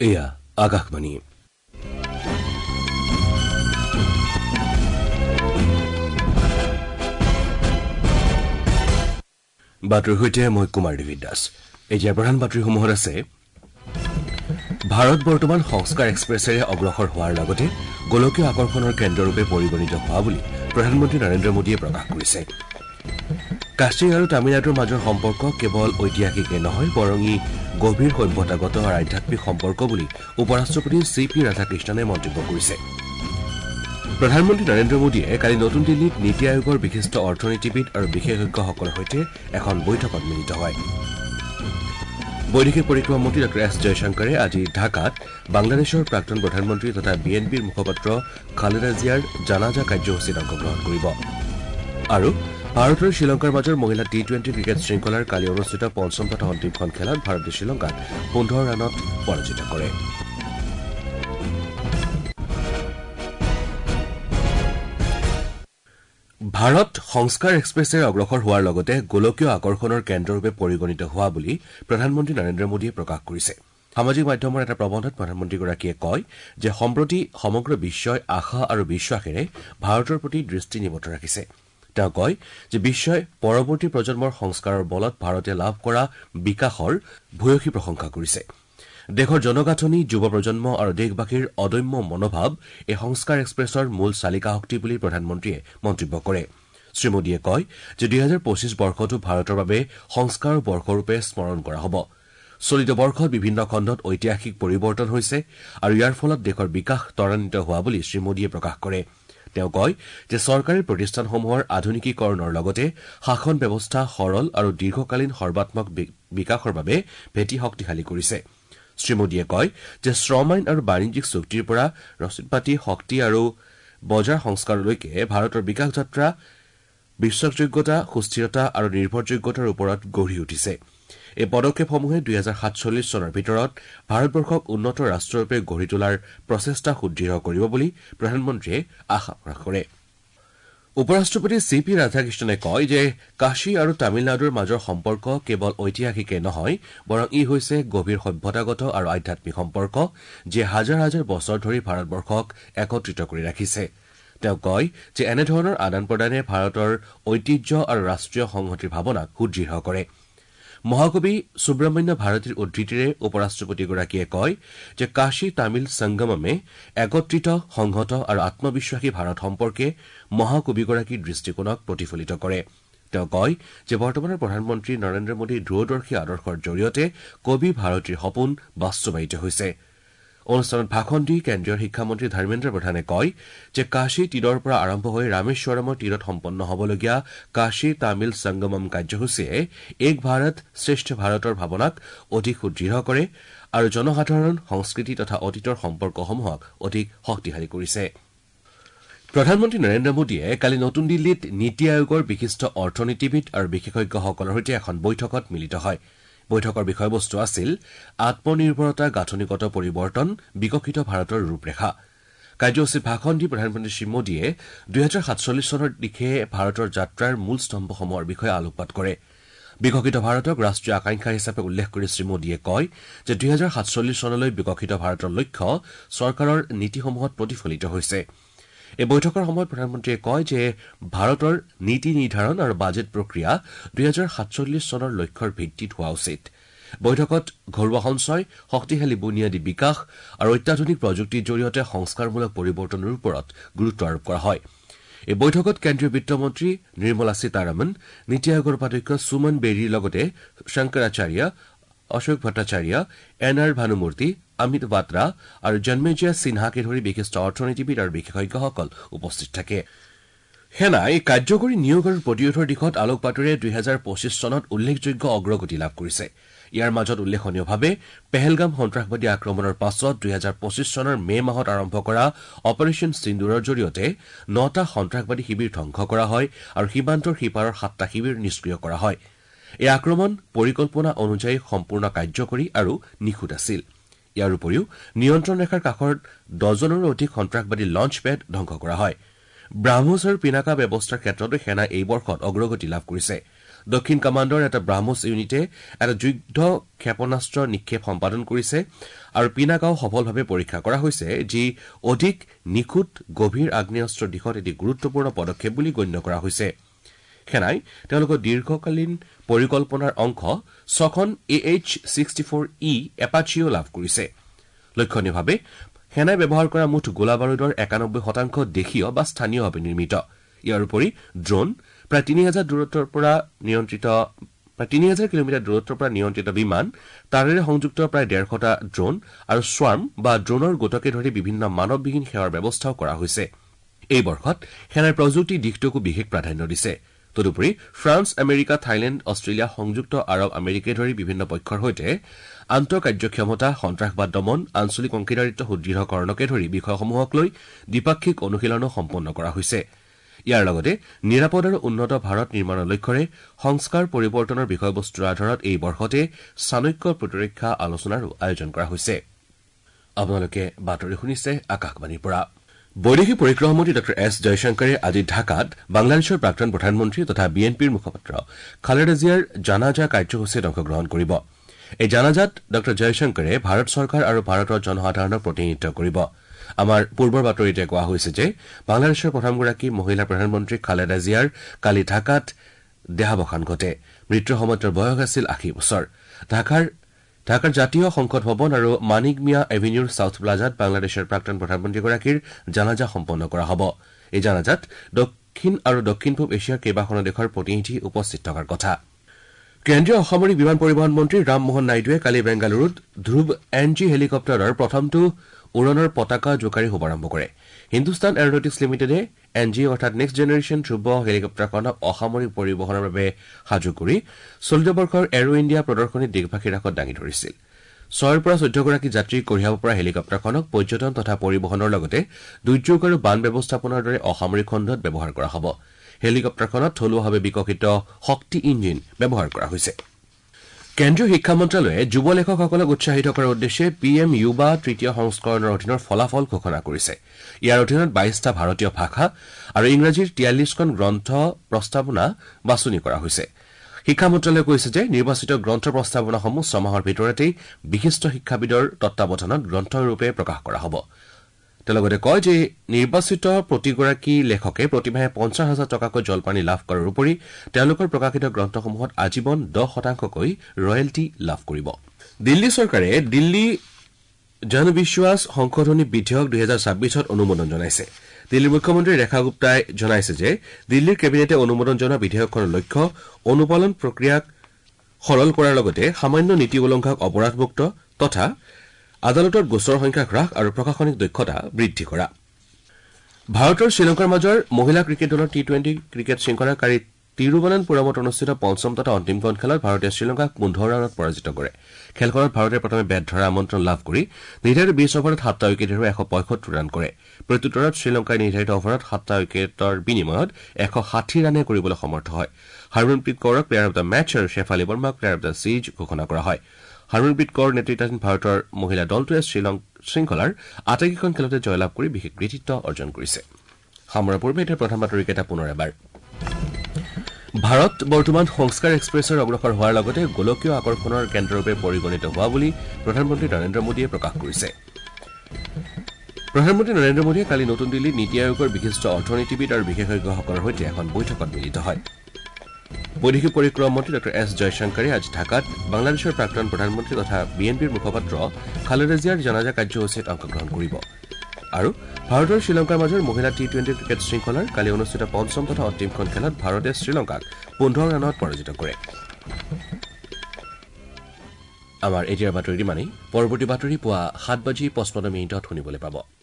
এয়া আকাশবাণী বাতৰিৰ সৈতে মই কুমাৰ দেৱী দাস। এতিয়া প্ৰধান বাতৰিসমূহত আছে ভাৰত বৰ্তমান সংস্কাৰ এক্সপ্ৰেছেৰে অগ্ৰসৰ হোৱাৰ লগতে গোলকীয় আকৰ্ষণৰ কেন্দ্ৰৰূপে পৰিগণিত হোৱা বুলি প্ৰধানমন্ত্ৰী নৰেন্দ্ৰ মোদীয়ে প্ৰকাশ কৰিছে। কাশ্মীৰ আৰু তামিলনাডুৰ মাজৰ সম্পৰ্ক কেৱল ঐতিহাসিকেই নহয় বৰং ই গভীৰ সভ্যতাগত আৰু আধ্যাত্মিক সম্পৰ্ক বুলি উপ ৰাষ্ট্ৰপতি চি.পি. ৰাধাকৃষ্ণনে মন্তব্য কৰিছে। প্ৰধানমন্ত্ৰী নৰেন্দ্ৰ মোদীয়ে কালি নতুন দিল্লীত নীতি আয়োগৰ বিশিষ্ট অৰ্থনীতিবিদ আৰু বিশেষজ্ঞসকলৰ সৈতে এখন বৈঠকত মিলিত হয়। বৈদেশিক পৰিক্ৰমা মন্ত্ৰী ডঃ এছ জয়শংকৰে আজি ঢাকাত বাংলাদেশৰ প্ৰাক্তন প্ৰধানমন্ত্ৰী তথা বিএনপিৰ মুখপাত্ৰ খালেদা জিয়াৰ জানাজা কাৰ্যসূচীত অংশগ্ৰহণ কৰিব। আৰু ভাৰত আৰু শ্ৰীলংকাৰ মাজৰ মহিলা টি-20 ক্ৰিকেট শৃংখলাৰ কালি অনুষ্ঠিত পঞ্চম তথা অন্তিমখন খেলত ভাৰতে শ্ৰীলংকাক 15 ৰানত পৰাজিত কৰে। ভাৰত সংস্কাৰ এক্সপ্ৰেছেৰে অগ্ৰসৰ হোৱাৰ লগতে গোলকীয় আকৰ্ষণৰ কেন্দ্ৰৰূপে পৰিগণিত হোৱা বুলি প্ৰধানমন্ত্ৰী নৰেন্দ্ৰ মোদীয়ে প্ৰকাশ কৰিছে। সামাজিক মাধ্যমৰ এটা প্ৰবন্ধত প্ৰধানমন্ত্ৰীগৰাকীয়ে কয় যে সম্প্ৰতি সমগ্ৰ বিশ্বই আশা আৰু বিশ্বাসেৰে ভাৰতৰ প্ৰতি দৃষ্টি নিবদ্ধ ৰাখিছে। তেওঁ কয় যে বিশ্বই পৰৱৰ্তী প্ৰজন্মৰ সংস্কাৰৰ বলত ভাৰতে লাভ কৰা বিকাশৰ ভূয়সী প্ৰশংসা কৰিছে। দেশৰ জনগাঁথনি যুৱ প্ৰজন্ম আৰু দেশবাসীৰ অদম্য মনোভাৱ এই সংস্কাৰ এক্সপ্ৰেছৰ মূল চালিকা শক্তি বুলি প্ৰধানমন্ত্ৰীয়ে মন্তব্য কৰে। শ্ৰীমোদীয়ে কয় যে 2025 বৰ্ষটো ভাৰতৰ বাবে সংস্কাৰৰ বৰ্ষৰূপে স্মৰণ কৰা হ'ব। চলিত বৰ্ষত বিভিন্ন খণ্ডত ঐতিহাসিক পৰিৱৰ্তন হৈছে আৰু ইয়াৰ ফলত দেশৰ বিকাশ ত্বৰান্বিত হোৱা বুলি শ্ৰীমোদীয়ে প্ৰকাশ কৰে। তেওঁ কয় যে চৰকাৰী প্ৰতিষ্ঠানসমূহৰ আধুনিকীকৰণৰ লগতে শাসন ব্যৱস্থা সৰল আৰু দীৰ্ঘকালীন সৰ্বাত্মক বিকাশৰ বাবে ভেটি শক্তিশালী কৰিছে। শ্ৰীমোদীয়ে কয় যে শ্ৰম আইন আৰু বাণিজ্যিক চুক্তিৰ পৰা ৰচিদপাতি শক্তি আৰু বজাৰ সংস্কাৰলৈকে ভাৰতৰ বিকাশ যাত্ৰা বিশ্বাসযোগ্যতা সুস্থিৰতা আৰু নিৰ্ভৰযোগ্যতাৰ ওপৰত গঢ়ি উঠিছে। এই পদক্ষেপসমূহে 2047 চনৰ ভিতৰত ভাৰতবৰ্ষক উন্নত ৰাষ্ট্ৰৰূপে গঢ়ি তোলাৰ প্ৰচেষ্টা সুদৃঢ় কৰিব বুলি প্ৰধানমন্ত্ৰীয়ে আশা প্ৰকাশ কৰে। উপ ৰাষ্ট্ৰপতি চি.পি. ৰাধাকৃষ্ণনে কয় যে কাশী আৰু তামিলনাডুৰ মাজৰ সম্পৰ্ক কেৱল ঐতিহাসিকেই নহয় বৰং ই হৈছে গভীৰ সভ্যতাগত আৰু আধ্যাত্মিক সম্পৰ্ক যিয়ে হাজাৰ হাজাৰ বছৰ ধৰি ভাৰতবৰ্ষক একত্ৰিত কৰি ৰাখিছে। তেওঁ কয় যে এনেধৰণৰ আদান প্ৰদানে ভাৰতৰ ঐতিহ্য আৰু ৰাষ্ট্ৰীয় সংহতিৰ ভাৱনাক সুদৃঢ় কৰে। মহাকবি সুব্ৰমণ্য ভাৰতীৰ উদ্ধৃতিৰে উপ ৰাষ্ট্ৰপতিগৰাকীয়ে কয় যে কাশী তামিল সংগমমে একত্ৰিত সংহত আৰু আত্মবিশ্বাসী ভাৰত সম্পৰ্কে মহাকবিগৰাকীৰ দৃষ্টিকোণক প্ৰতিফলিত কৰে। তেওঁ কয় যে বৰ্তমানৰ প্ৰধানমন্ত্ৰী নৰেন্দ্ৰ মোদীৰ দূৰদৰ্শী আদৰ্শৰ জৰিয়তে কবি ভাৰতীৰ সপোন বাস্তৱায়িত হৈছে। অনুষ্ঠানত ভাষণ দি কেন্দ্ৰীয় শিক্ষামন্ত্ৰী ধৰ্মেন্দ্ৰ প্ৰধানে কয় যে কাশী তীৰৰ পৰা আৰম্ভ হৈ ৰামেশ্বৰমৰ তীৰত সম্পন্ন হ'বলগীয়া কাশী তামিল সংগমম কাৰ্যসূচীয়ে এক ভাৰত শ্ৰেষ্ঠ ভাৰতৰ ভাৱনাক অধিক সুদৃঢ় কৰে আৰু জনসাধাৰণ সংস্কৃতি তথা অতীতৰ সম্পৰ্কসমূহক অধিক শক্তিশালী কৰিছে। প্ৰধানমন্ত্ৰী নৰেন্দ্ৰ মোদীয়ে কালি নতুন দিল্লীত নীতি আয়োগৰ বিশিষ্ট অৰ্থনীতিবিদ আৰু বিশেষজ্ঞসকলৰ সৈতে এখন বৈঠকত মিলিত হয়। বৈঠকৰ বিষয়বস্তু আছিল আত্মনিৰ্ভৰতা গাঁথনিগত পৰিৱৰ্তন বিকশিত ভাৰতৰ ৰূপৰেখা। কাৰ্যসূচীত ভাষণ দি প্ৰধানমন্ত্ৰী শ্ৰীমোদীয়ে 2047 চনৰ দিশে ভাৰতৰ যাত্ৰাৰ মূল স্তম্ভসমূহৰ বিষয়ে আলোকপাত কৰে। বিকশিত ভাৰতক ৰাষ্ট্ৰীয় আকাংক্ষা হিচাপে উল্লেখ কৰি শ্ৰীমোদীয়ে কয় যে 2047 চনলৈ বিকশিত ভাৰতৰ লক্ষ্য চৰকাৰৰ নীতিসমূহত প্ৰতিফলিত হৈছে। এই বৈঠকৰ সময়ত প্ৰধানমন্ত্ৰীয়ে কয় যে ভাৰতৰ নীতি নিৰ্ধাৰণ আৰু বাজেট প্ৰক্ৰিয়া 2047 চনৰ লক্ষ্যৰ ভিত্তিত হোৱা উচিত। বৈঠকত ঘৰুৱা সঞ্চয় শক্তিশালী বুনিয়াদী বিকাশ আৰু অত্যাধুনিক প্ৰযুক্তিৰ জৰিয়তে সংস্কাৰমূলক পৰিৱৰ্তনৰ ওপৰত গুৰুত্ব আৰোপ কৰা হয়। এই বৈঠকত কেন্দ্ৰীয় বিত্তমন্ত্ৰী নিৰ্মলা সীতাৰমণ নীতি আয়োগৰ উপাধ্যক্ষ সুমন বেৰীৰ লগতে শংকৰাচাৰ্য অশোক ভট্টাচাৰ্য এন.আৰ. ভানুমূৰ্তি অমিত বাত্ৰা আৰু জন্মেজয়া সিনহাকে ধৰি বিশিষ্ট অৰ্থনীতিবিদ আৰু বিশেষজ্ঞসকল উপস্থিত থাকে। সেনাই কাৰ্যকৰী নিয়োগ আৰু প্ৰতিৰোধৰ দিশত আলোকপাতেৰে 2025 চনত উল্লেখযোগ্য অগ্ৰগতি লাভ কৰিছে। ইয়াৰ মাজত উল্লেখনীয়ভাৱে পেহেলগাম সন্ত্ৰাসবাদী আক্ৰমণৰ পাছত 2025 চনৰ মে' মাহত আৰম্ভ কৰা অপাৰেশ্যন সিন্দুৰৰ জৰিয়তে 9টা সন্ত্ৰাসবাদী শিবিৰ ধ্বংস কৰা হয় আৰু সীমান্তৰ সিপাৰৰ 7টা শিবিৰ নিষ্ক্ৰিয় কৰা হয়। এই আক্ৰমণ পৰিকল্পনা অনুযায়ী সম্পূৰ্ণ কাৰ্যকৰী আৰু নিখুঁত আছিল। ইয়াৰ উপৰিও নিয়ন্ত্ৰণ ৰেখাৰ কাষৰ ডজনৰো অধিক সন্ত্ৰাসবাদী লঞ্চ পেড ধ্বংস কৰা হয়। ব্ৰাহ্মছ আৰু পিনাকা ব্যৱস্থাৰ ক্ষেত্ৰতো সেনাই এই বৰ্ষত অগ্ৰগতি লাভ কৰিছে। দক্ষিণ কামাণ্ডৰ এটা ব্ৰাহ্মছ ইউনিটে এটা যুদ্ধ ক্ষেপণাস্ত্ৰ নিক্ষেপ সম্পাদন কৰিছে আৰু পিনাকাও সফলভাৱে পৰীক্ষা কৰা হৈছে যি অধিক নিখুঁত গভীৰ আগ্নেয়াস্ত্ৰৰ দিশত এটি গুৰুত্বপূৰ্ণ পদক্ষেপ বুলি গণ্য কৰা হৈছে সেনাই তেওঁলোকৰ দীৰ্ঘকালীন পৰিকল্পনাৰ অংশ 6খন AH-64E এপাচিও লাভ কৰিছে লক্ষণীয়ভাৱে সেনাই ব্যৱহাৰ কৰা মুঠ গোলাবাৰুদৰ 91% দেশীয় বা স্থানীয়ভাৱে নিৰ্মিত ইয়াৰ উপৰি ড্ৰোন প্ৰায় 3000 দূৰত্বৰ পৰা নিয়ন্ত্ৰিত প্ৰায় 3000 কিলোমিটাৰ দূৰত্বৰ পৰা নিয়ন্ত্ৰিত বিমান তাৰেৰে সংযুক্ত প্ৰায় 150টা ড্ৰোন আৰু স্বাৰ্ম বা ড্ৰোনৰ গোটকে ধৰি বিভিন্ন মানৱবিহীন সেৱাৰ ব্যৱস্থাও কৰা হৈছে এই বৰ্ষত সেনাৰ প্ৰযুক্তি দিশটোকো বিশেষ প্ৰাধান্য দিছে তদুপৰি ফ্ৰান্স আমেৰিকা থাইলেণ্ড অষ্ট্ৰেলিয়া সংযুক্ত আৰৱ আমেৰিকে ধৰি বিভিন্ন পক্ষৰ সৈতে আন্তঃকাৰ্যক্ষমতা সন্ত্ৰাসবাদ দমন আঞ্চলিক অংশীদাৰিত্ব সুদৃঢ়কৰণকে ধৰি বিষয়সমূহক লৈ দ্বিপাক্ষিক অনুশীলনো সম্পন্ন কৰা হৈছে ইয়াৰ লগতে নিৰাপদ আৰু উন্নত ভাৰত নিৰ্মাণৰ লক্ষ্যৰে সংস্কাৰ পৰিৱৰ্তনৰ বিষয়বস্তুৰ আধাৰত এই বৰ্ষতে চাণক্য প্ৰতিৰক্ষা আলোচনাৰো আয়োজন কৰা হৈছে আপোনালোকে বাতৰি শুনিছে আকাশবাণীৰ পৰা বৈদেশিক পৰিক্ৰমা মন্ত্ৰী ডঃ এছ জয়শংকৰে আজি ঢাকাত বাংলাদেশৰ প্ৰাক্তন প্ৰধানমন্ত্ৰী তথা বিএনপিৰ মুখপাত্ৰ খালেদা জিয়াৰ জানাজা কাৰ্যসূচীত অংশগ্ৰহণ কৰিব এই জানাজাত ডঃ জয়শংকৰে ভাৰত চৰকাৰ আৰু ভাৰতৰ জনসাধাৰণক প্ৰতিনিধিত্ব কৰিব আমাৰ পূৰ্বৰ বাতৰিতে কোৱা হৈছে যে বাংলাদেশৰ প্ৰথমগৰাকী মহিলা প্ৰধানমন্ত্ৰী খালেদা জিয়াৰ কালি ঢাকাত দেহাৱসান ঘটে মৃত্যুৰ সময়ত তেওঁৰ বয়স আছিল 80 বছৰ ঢাকাৰ জাতীয় সংসদ ভৱন আৰু মানিক মিয়া এভিনিউৰ সাউথ প্লাজাত বাংলাদেশৰ প্ৰাক্তন প্ৰধানমন্ত্ৰীগৰাকীৰ জানাজা সম্পন্ন কৰা হ'ব এই জানাজাত দক্ষিণ আৰু দক্ষিণ পূব এছিয়াৰ কেইবাখনো দেশৰ প্ৰতিনিধি উপস্থিত থকাৰ কথা কেন্দ্ৰীয় অসামৰিক বিমান পৰিবহণ মন্ত্ৰী ৰামমোহন নাইডুৱে কালি বেংগালুৰুত ধ্ৰুৱ NG হেলিকপ্টাৰৰ প্ৰথমটো উৰণৰ পতাকা জোকাৰি শুভাৰম্ভ কৰে হিন্দুস্তান এৰোনটিক্স লিমিটেডে NG অৰ্থাৎ নেক্সট জেনেৰেশ্যন ধ্ৰুৱ হেলিকপ্টাৰখনক অসামৰিক পৰিবহণৰ বাবে সাজু কৰি চলিত বৰ্ষৰ এৰো ইণ্ডিয়া প্ৰদৰ্শনীত দেশবাসীৰ আগত দাঙি ধৰিছিল 6ৰ পৰা 14 গৰাকী যাত্ৰী কঢ়িয়াব পৰা হেলিকপ্টাৰখনক পৰ্যটন তথা পৰিবহণৰ লগতে দুৰ্যোগ আৰু বান ব্যৱস্থাপনাৰ দৰে অসামৰিক খণ্ডত ব্যৱহাৰ কৰা হ'ব হেলিকপ্টাৰখনত থলুৱাভাৱে বিকশিত শক্তি ইঞ্জিন ব্যৱহাৰ কৰা হৈছে কেন্দ্ৰীয় শিক্ষা মন্ত্ৰালয়ে যুৱ লেখকসকলক উৎসাহিত কৰাৰ উদ্দেশ্যে PM যুৱা তৃতীয় সংস্কৰণৰ অধীনৰ ফলাফল ঘোষণা কৰিছে ইয়াৰ অধীনত 22টা ভাৰতীয় ভাষা আৰু ইংৰাজীৰ 43খন গ্ৰন্থ প্ৰস্তাৱনা বাছনি কৰা হৈছে শিক্ষা মন্ত্ৰালয়ে কৈছে যে নিৰ্বাচিত গ্ৰন্থ প্ৰস্তাৱনাসমূহ 6 মাহৰ ভিতৰতেই বিশিষ্ট শিক্ষাবিদৰ তত্বাৱধানত গ্ৰন্থৰূপে প্ৰকাশ কৰা হ'ব তেওঁ লগতে কয় যে নিৰ্বাচিত প্ৰতিগৰাকী লেখকে প্ৰতিমাহে 50,000 টকাকৈ জলপানী লাভ কৰাৰ উপৰি তেওঁলোকৰ প্ৰকাশিত গ্ৰন্থসমূহত আজীৱন 10%কৈ ৰয়েলটি লাভ কৰিব দিল্লী চৰকাৰে দিল্লী জনবিশ্বাস সংশোধনী বিধেয়ক 2026ত অনুমোদন জনাইছে দিল্লীৰ মুখ্যমন্ত্ৰী ৰেখা গুপ্তাই জনাইছে যে দিল্লীৰ কেবিনেটে অনুমোদন জনোৱা বিধেয়কখনৰ লক্ষ্য অনুপালন প্ৰক্ৰিয়াক সৰল কৰাৰ লগতে সামান্য নীতি উলংঘনক অপৰাধমুক্ত তথা আদালতৰ গোচৰ সংখ্যা হ্ৰাস আৰু প্ৰশাসনিক দক্ষতা বৃদ্ধি কৰা ভাৰতৰ শ্ৰীলংকাৰ মাজৰ মহিলা ক্ৰিকেট দলৰ T20 ক্ৰিকেট শৃংখলাৰ কালি তিৰুৱনন্তপুৰমত অনুষ্ঠিত পঞ্চম তথা অন্তিমখন খেলত ভাৰতে শ্ৰীলংকাক 15 ৰানত পৰাজিত কৰে খেলখনত ভাৰতে প্ৰথমে বেট ধৰাৰ আমন্ত্ৰণ লাভ কৰি নিৰ্ধাৰিত 20 অভাৰত 7টা উইকেট হেৰুৱাই 175 ৰান কৰে প্ৰত্যুত্তৰত শ্ৰীলংকাই নিৰ্ধাৰিত অভাৰত 7টা উইকেটৰ বিনিময়ত 160 ৰানে কৰিবলৈ সমৰ্থ হয় হৰমনপ্ৰীত কৌৰক প্লেয়াৰ অফ দ্য মেচ আৰু শেফালী বৰ্মাক প্লেয়াৰ অফ দ্য সিৰিজ ঘোষণা কৰা হয় হৰমনপ্ৰীত কৌৰ নেতৃত্বাধীন ভাৰতৰ মহিলা দলটোৱে শৃংখলাৰ আটাইকেইখন খেলতে জয়লাভ কৰি বিশেষ কৃতিত্ব অৰ্জন কৰিছে সামৰাৰ পূৰ্বে এতিয়া প্ৰধান বাতৰিকেইটা পুনৰ এবাৰ ভাৰত বৰ্তমান সংস্কাৰ এক্সপ্ৰেছৰ অগ্ৰসৰ হোৱাৰ লগতে গোলকীয় আকৰ্ষণৰ কেন্দ্ৰৰূপে পৰিগণিত হোৱা বুলি প্ৰধানমন্ত্ৰী নৰেন্দ্ৰ মোদীয়ে প্ৰকাশ কৰিছে প্ৰধানমন্ত্ৰী নৰেন্দ্ৰ মোদীয়ে কালি নতুন দিল্লীত নীতি আয়োগৰ বিশিষ্ট অৰ্থনীতিবিদ আৰু বিশেষজ্ঞসকলৰ সৈতে এখন বৈঠকত মিলিত হয় বৈদেশিক পৰিক্ৰমা মন্ত্ৰী ডঃ এছ জয়শংকৰে আজি ঢাকাত বাংলাদেশৰ প্ৰাক্তন প্ৰধানমন্ত্ৰী তথা বিএনপিৰ মুখপাত্ৰ খালেদা জিয়াৰ জানাজা কাৰ্যসূচীত অংশগ্ৰহণ কৰিব আৰু ভাৰতৰ শ্ৰীলংকাৰ মাজৰ মহিলা T20 ক্ৰিকেট শৃংখলাৰ কালি অনুষ্ঠিত পঞ্চম তথা অন্তিমখন খেলত ভাৰতে শ্ৰীলংকাক 15 ৰানত পৰাজিত কৰে আমাৰ এতিয়াৰ বাতৰি ইমানেই পৰৱৰ্তী বাতৰি পুৱা 7:55 শুনিবলৈ পাব